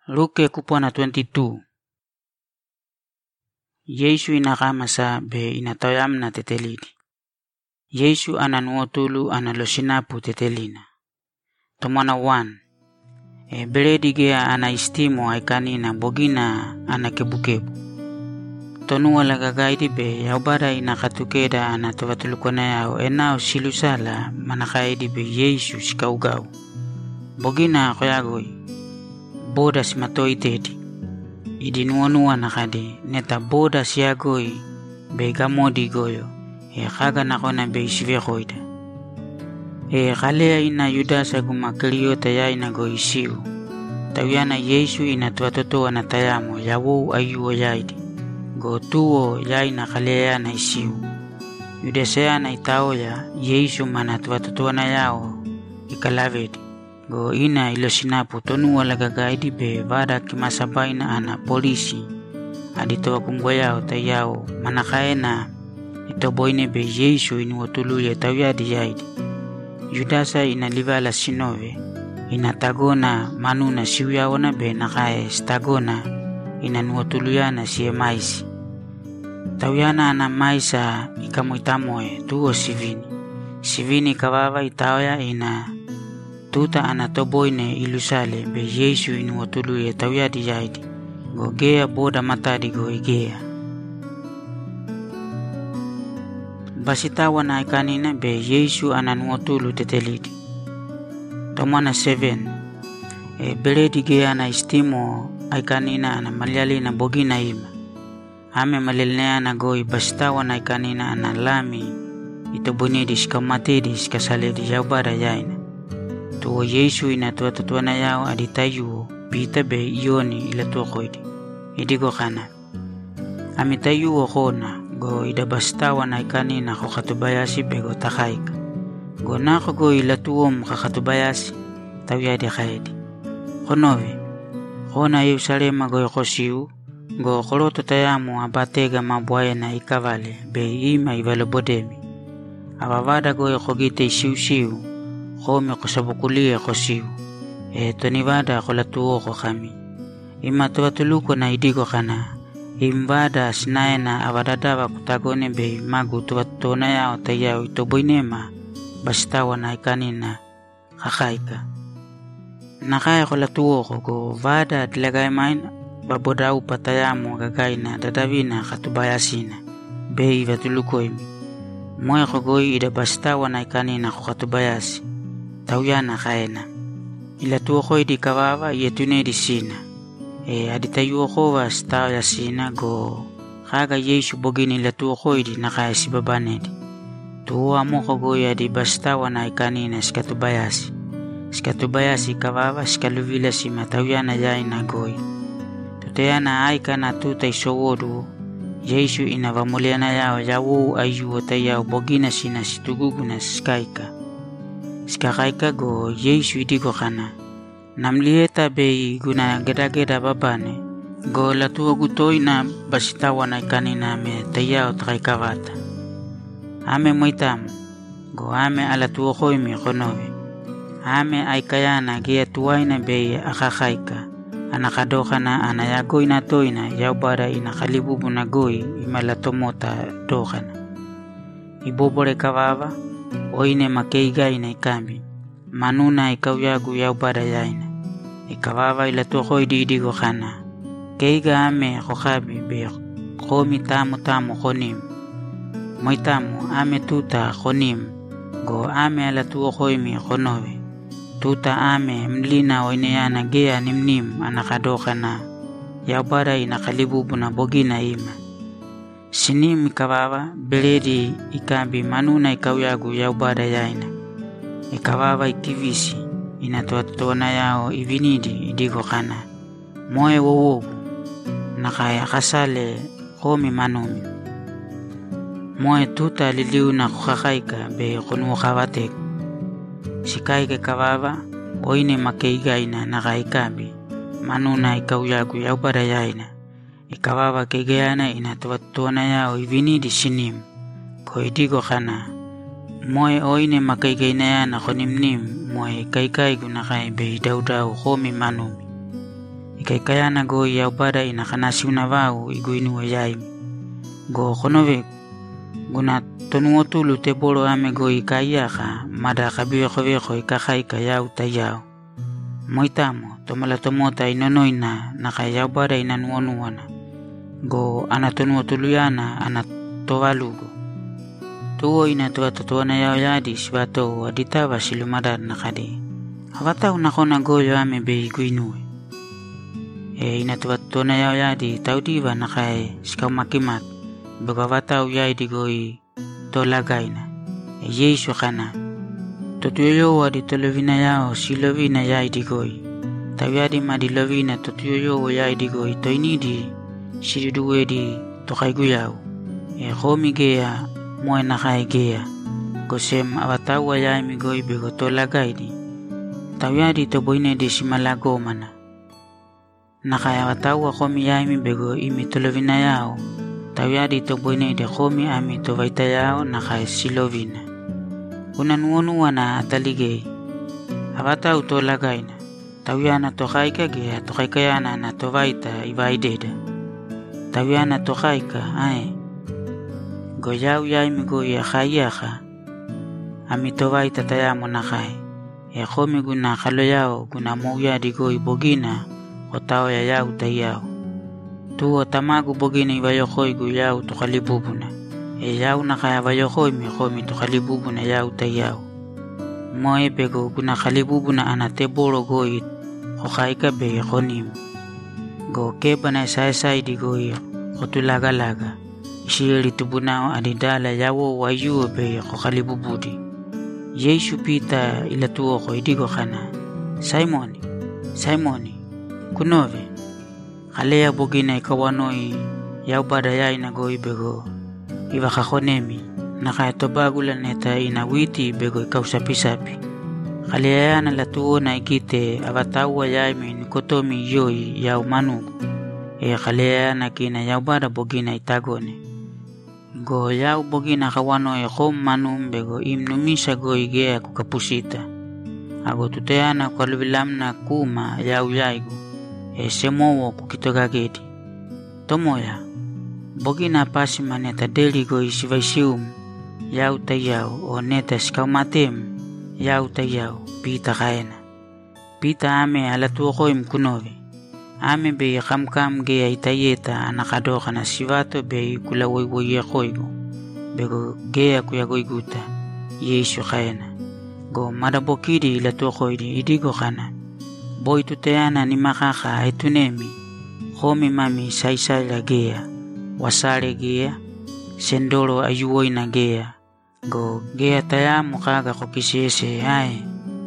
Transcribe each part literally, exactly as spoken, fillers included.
Luke kupona twenty-two. Yesu inakamasa be inatoyamna tetelidi. Yesu ananuotulu analosinapu tetelina. Tomana one. E beredigea anaistimo aikanina bogina anakebukebu. Tonua lagagaidi be yaubara inakatukeda anatovatulukona yao enao silusala manakaidi be Yesu shikaugau. Bogina koyagoi. Boda simatoi tedi. Idinuonua nakade neta boda siagoi be gamodi goyo. E kaga nakona be isivekoida. E kalea ina Yudasa gumakiliota ya ina goisiu. Tawiana Yesu inatuatotoa na tayamo yawo ayuo yaidi. Go tuo ya ina kalea na isiu. Yudasea na itaoya Yesu manatuatotoa na yao ikalavedi. Go ina ilosinapu tonu walagagaidi be vada kimasabaina ana polisi. Aditoa kumgoyao tayao manakaena itoboine be Yesu inuotuluye tawiadi yaidi. Yudasa inalivala sinove. Inatagona manuna siuyaona be nakae stagona inanuotuluyana siye maisi. Tawiana ana maisa ikamuitamoe tuo sivini. Sivini kavava itaoya ina tuta anatoboine ilusale be Yesu inuotuluye tawiadi yaidi. Go gea boda matadi go igea. Basitawa na ikanina be Yesu ananuotulu tetelidi. Tomana seven. E beredi gea na istimo ikanina ana malyali na bogina ima. Ame malilnea na goi basitawa na ikanina ana lami itobunidis kamatidis kasaledi yaubara yaina. Tuo Yesu inatuatotoa na yao aditayuo pita be ioni ilatuokoidi. Idigo kana. Amitayuo kona. Go idabastawa na ikanina kukatubayasi bego takaika. Go nako go ilatuom kakatubayasi tawiyadi khaedi. Konove. Kona Yerusalema go yokosiu. Go koloto tayamu abatega mabuaya na ikavale be ima ivalobodemi. Abavada go yokogite isiu siu. Kome kusabukulia kosiu. E tonivada kolatuo kami. Ima tuwatuluko na idigo kana. Imbada sinaena avadadawa kutagone be magu tuwatona yao tayao itoboinema bastawa na ikanina kakaika. Nakaya kola tuoko go vada dilagay main babodau patayamu gagaina dadavina katubayasina be ivatulukoimi. Moya kogoi ida bastawa na ikanina kukatubayasi. Tauyana kaena. Ila tuoko idi kavava yetunedi sina. E aditayuo kowa stao ya sina go kaga Yesu bogini la tuo koidi na kaya si babanedi. Tuo amoko goya di bastawa na ikanina skatubayasi. Skatubayasi kavava skaluvila si matawiana ya ina goy. Tutayana aika na tuta isowodu. Yesu inavamuliana yao yawo ayuo tayao bogina sina situguguna skaika. Skakaika go Yesu idigo kana. Namlieta bei guna geda-geda babane. Go latuo gutoi na basitawa na ikanina me tayao takaikavata. Ame moitamu. Go ame alatuo koimi konove. Ame aikayana gia tuwaina bei akakaika. Anakadoka na anayagoi na toina yaubara inakalibubu na goi imalatomota dokana. Ibobore kavava. Oine makeigai na ikambi. Manuna ikauyagu yaubara yaina. Ikavava ila tuoko ididigo kana. Keiga ame kokabi be komi tamu tamu konim. Moitamu ame tuta konim. Go ame ala tuoko imi konove. Tuta ame mlina oineyana gea nimnim anakadoka na. Yaubara inakalibubu na bogina ima. Sinim ikavava beredi ikambi manuna ikauyagu yaubara yaina. Ikavava ikivisi inatuatona yao ivinidi idigo kana. Moe wowogu nakaya kasale komi manumi. Moe tuta liliu na kukakaika be kunu kawatek. Sikaike kavava oine makeigaina nakaikabi. Manuna ikauyagu yaubara yaina. Ikavava keigayana inatuatona yao ivinidi sinim. Ko idigo kana. Moe oine makaigaina na konimnim moe kaikai gunakai be daudau komi manumi. Kai kayana go yaubada ina kanasi unavau iguinu yaimi. Go konove guna tonu otulu te bolo ame go ikayaka mada kabiyo koveko ikakaika yau tayau. Moitamo tomala tomota inonoina naka yaubada ina nuonuana. Go ana tonu otulu yana ana tovalugo. Tuo ina toa totuana yao yadi sibato aditava silumadad nakadi. Avata unakona goyo ame be iguinue. E ina toa totuana yao yadi taudiva nakae sikaumakimak. Bego avata uyadi goi tolagaina. E Yesu kana. Totuyo adi tolovina yao silovina yadi goi. Tawiadi madi lovina totuyo yadi goi toinidi siriduedi tokaigu yao. E homi gea moe nakai gea. Gosem avatawa yaimi goi bego tolagaidi. Tawiadi to boine de simalago mana. Nakai avatawa homi yaimi bego imi tolovina yao. Tawiadi to boine de homi ami to vaita yao nakai silovina. Una nuonuana ataligei. Avatau tolagaina. Tawiana tokaika gea tokaikayana na to vaita ivaideda. Tawiana tokaika ae. Goyau yaimi goya khayakha. Ami tovai tatayamo nakai. E khomi guna khalo yao guna mouya di goi bogina otao ya yau tayao. Tuo tamagu bogina iwayokhoi gu yau tokhalibubuna. E yau nakaya wayokhoi mi khomi tokhalibubuna yau tayao. Moe pego guna khalibubuna anate boro goi khokhaika be khonim. Go kebana sai sai di goi khotulaga laga. Ishiri tubunao adidala yawo wayu be khokhalibubudi. Yesu pita ilatuo ko idigo kana. Simoni, Simoni, kunove. Kalea bogina ikawanoi yaubada ya inagoi bego. Iwa kakonemi. Nakaya tobagula neta ina witi bego ikausapisapi. Kalea ya nalatuo na ikite avatawa ya imi nikotomi yoi ya umanugu. E kalea ya nakina yaubada bogina itagone. Go yau bogina kawano e khom manum bego imnumisa go igea kukapusita. Ago tuteana kwa lubilamna kuma yau yaigu. E semowo kukitogagedi. Tomoya. Bogina pasi maneta deli go isivaisium. Yau tayau o neta skaumatem. Yau tayau pita kaena. Pita ame alatuoko imkunove. Ame be kam kam gea itayeta anakadoka na sivato be kula woiwoye koigo. Bego gea kuyagoiguta. Yesu kaena. Go madabokidi ila tokoidi idigo kana. Boy tuteana ni makaka etunemi. Homi mami saisai la gea. Wasare gea. Sendoro ayuwoi na gea. Go gea tayamu kaga kokisiese ae.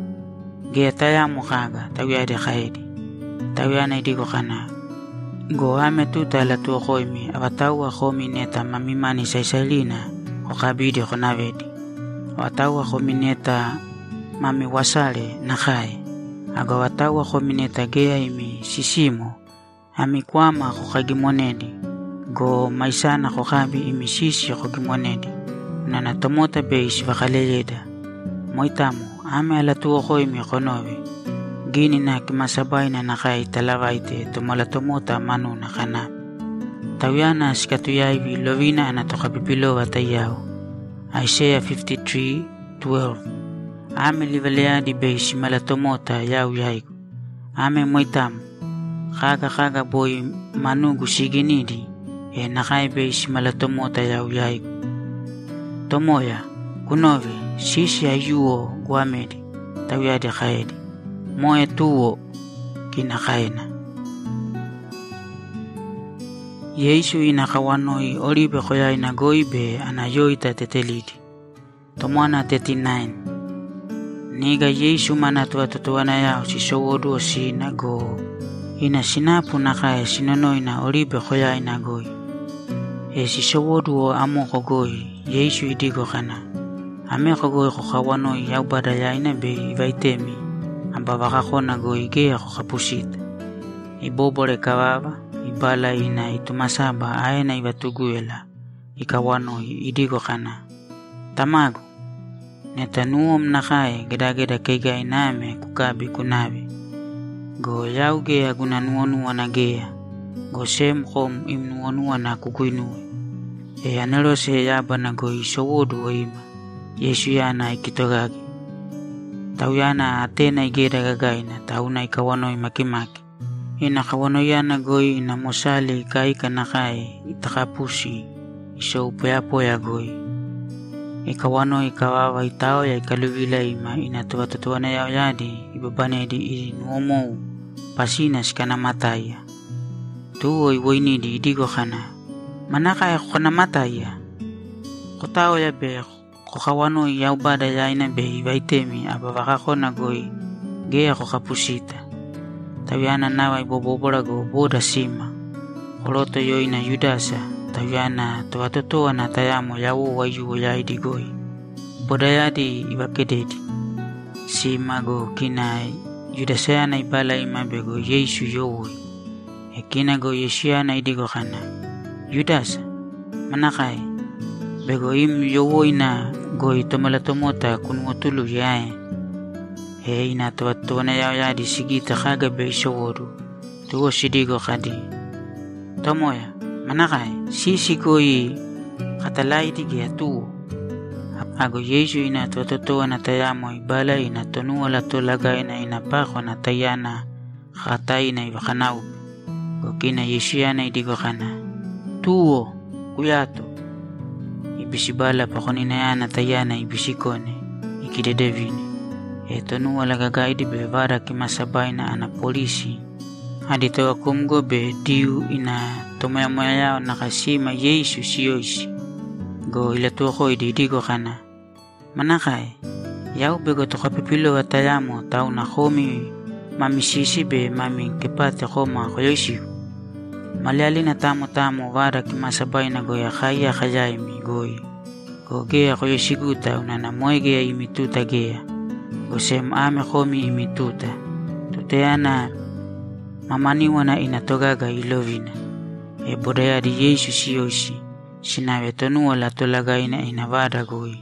Gea tayamu kaga tawiade kaedi. Tawiana idigo kana. Go ame tuta la tuo khoimi. Avatawa khomi neta mamimani saisalina. Okabidi khonavedi. Avatawa khomi neta mami wasale nakai. Ago avatawa khomi neta gea imi sisimo. Ami kwama khokagimonedi. Go maisana khokabi imi sisi khogimonedi. Nana tomota beis vakaleleda. Moitamo ame ala tuo khoimi khonovi. Gini na kimasabai na nakai talavaite tumalatomota manu na kana. Tawiana sikatuyaivi lovina anatokapipilo atayao. Isaiah fifty-three twelve. Ame livaleadi beisi malatomota yau yaigu. Ame moitamu. Kaga kaga boy manugu siginidi. E nakai beisi malatomota yau yaigu. Tomoya, kunove, sisi ayuo guamedi. Tawiade kaedi. Moe tuo kinakaina. Yesu inakawanoi oribe khoya inagoibe anayoita tetelidi. Tomwana thirty-nine. Niga Yesu manatua tutuana yao sisowodu o sinago. Ina sinapu nakae sinonoi na oribe khoya inagoi. E sisowodu o amoko goi. Yesu idigo kana. Ameko goi khawanoi yaubada ya inabe ivaitemi. Ambavaka kona go igea kokapusita. Ibobore kawava, ibala ina itumasaba aena ibatuguela. Ikawano idigo kana. Tamago. Netanuo mnakae geda geda keiga iname kukabi kunabi. go yau gea guna nuonua na gea, go sem kom im nuonua na kukuinue. E anelo se yaba na go isowodu wa ima, Yesu yana ikitogagi. Tau yana atena igeda gagaina, tau na ikawanoi makimaki. Ina kawanoi yana goi ina mosali ikaika na kai itakapusi, iso upeapo ya goi. Ikawanoi ikawawa itao ya ikaluvila ima ina tuwatutuwana yao yadi, ibabane di iri nuomou, pasina sikana mataya. Tuo iwoini di idigo kana, manaka ya kukana mataya. Kutao ya be, kukawanoi ya ubada ya ina be iwaitemi abavakako na goi, gea kukapusita. Tawiana nawa ibobobora go boda sima. Koloto yo ina Yudasa, tawiana tuwatutuwa na tayamo yawo wayu ya idigoi. Boda yadi iwakededi. Sima go kina Yudasa na ibala imabe go Yesu yowoi. E kina go Yeshua na idigo kana. Yudasa, manakai. Bego im yowoi na go itomalatomota kunwotulu yae. E ina tuwatuwana yao yadi sigita kaga be isowodu. Tuwo sidigo kadi. Tomoya, manakai, sisi goi katalai digi atuo. Ago Yesu ina tuwatuwana tayamo ibala ina tonua la tolaga ina ina pako na tayana katai na iwakanau. Go kina Yeshua na idigo kana. Tuo, kuyato. Ibisibala pakonina yana tayana ibisikone. Ikidedevini. E tonua la gagaidi be vara kimasabay na ana polisi. Hadi tawa kumgo be diu ina tomaya moya yao nakasima Yesu siyoisi. Go ilatuwa ko ididigo kana. Manakay, yao bego tokapipilo wa tayamo tau na komi mamisisi be mami kepate koma koyoisi. Maliali na tamo tamo vara kimasabay na goya kaya kayaimi goi. Go gea koyosigu tau na namoy gea imituta gea. Gosem ame komi imituta. Tuteana mamaniwa na inatogaga ilovina. E bodaya di Yesu siyoshi. Sinawe tonua la tolaga ina inavada goi.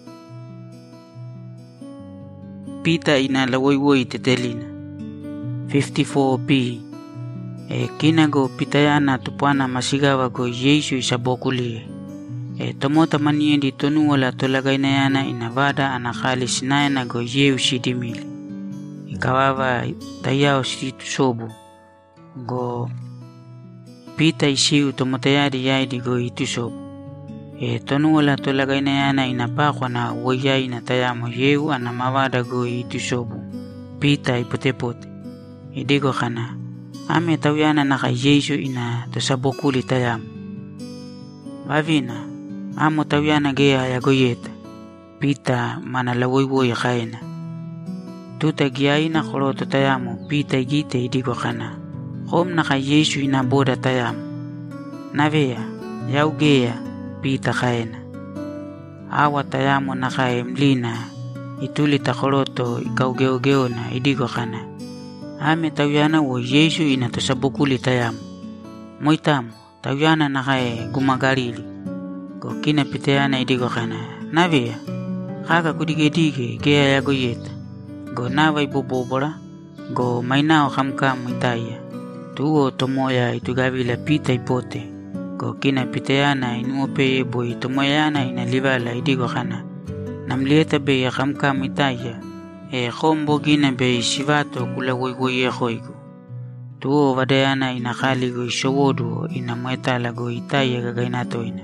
Pita ina la woiwoi tetelina. fifty-four B. E kinago pitayana tupana masigawa go Yesu isabokulie. E tomota maniendi tonua la tolagaina yana inavada anakali sinayana go yeu shidimili. Ikawawa tayao situ sobu. Go pita isiu tomotayari yaidi go itu sobu. E tonua la tolagaina yana inapakwa na woyai na tayamo yeu anamavada go itu sobu. Pita ipotepote. Idigo kana. Ame tawiana naka Yesu ina tosabokuli tayamo. Vavina. Amo tawiana gea ya goyeta. Pita mana la woiwoi kaina. Tuta giaina koloto tayamo. Pita igite idigo kana. Kom naka Yesu ina boda tayamo. Navea. Yau gea. Pita kaina. Awa tayamo naka emlina. Itulita koloto ikaugeo na idigo kana. Ame tawiana wo Yesu ina tosabukuli tayamo. Moitamo. Tawiana naka e gumagalili. Go kina pitayana idigo kana. Navea. Kaka kudige-dige gea ya goyeta. Go nawa ibobobora. Go mainao kamkamu itaya. Tuo tomoya itugavila pita ipote. Go kina pitayana inuope ebo itomoyana inalivala idigo kana. Namlieta be ya kamkamu itaya. E kombo gina be shivato kula woiwoi ya hoigo. Tuo vadayana inakali go ishowodu inamuetala go itaya gagainatoina.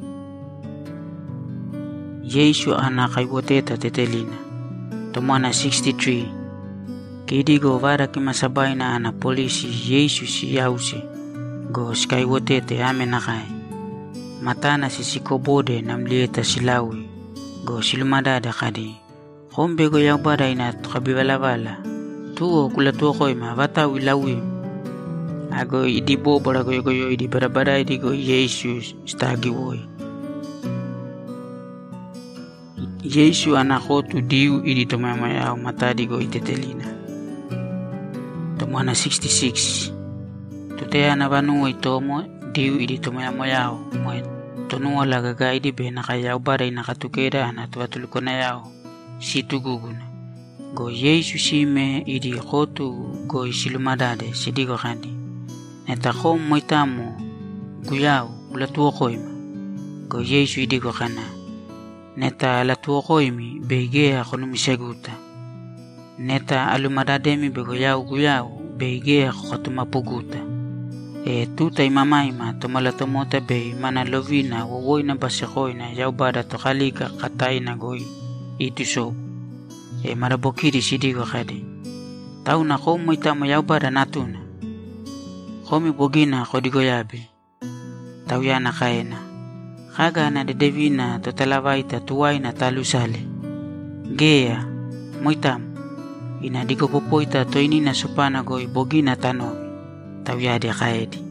Yesu anakaiwoteta tetelina. Tomana sixty-three. Kidigo vara kimasabay na ana polisi Yesu siyause. Go skaiwotete ame nakai. Matana sisikobode namlieta silawi. Go silumadada kadi. Kombe go yaubada ina tukabiwala-wala. Tuo kula tuo koima vata wilawim. Ago idibo bara go yogo idi barabara idigo Yesu stagiwoi. Yesu anakotu diu idi tomama yao matadi go itetelina. Tomana sixty-six. Tutea na vanu itomo diu idi tomama yao. Mwe tonua lagaga idi be nakayao bara inakatukeda na tuwatulukona yao. Situ guguna. Go Yesu sime idi kotu go isilumadade sidigo khani. Neta khom moitamo guyau ulatuo koima. Go Yesu idigo khana. Neta alatuo koimi beigea khonumiseguta. Neta alumadademi begoyau guyau beigea khotumapuguta. E tuta imamaima tomala tomota be mana lovina wowoina basekoina yaubada tokhalika kataina goi ituso. E marabokiri sidigo khadi. Tauna khom moitamo yaubada natuna. Khomi bogina khodigo yabe. Tauyana kaena. Khaga na dedevina totalavaita tuwaina talusale. Gea moitamo ina digo popoita toinina supana goi bogina tanovi. Tauyade kaedi.